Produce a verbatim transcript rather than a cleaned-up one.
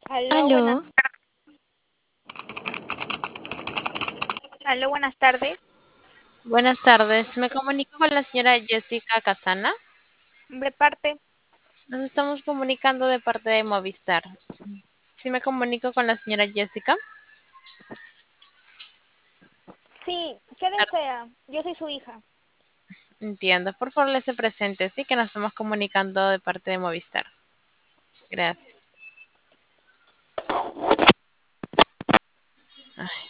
Aló, buenas, Aló, aló, buenas tardes. buenas tardes. Me comunico con la señora Jessica Casana. De parte, Nos estamos comunicando de parte de Movistar. Sí, me comunico con la señora Jessica. sí, ¿qué Claro, desea? Yo soy su hija. entiendo. Por favor, le presente, sí, que nos estamos comunicando de parte de Movistar. Gracias.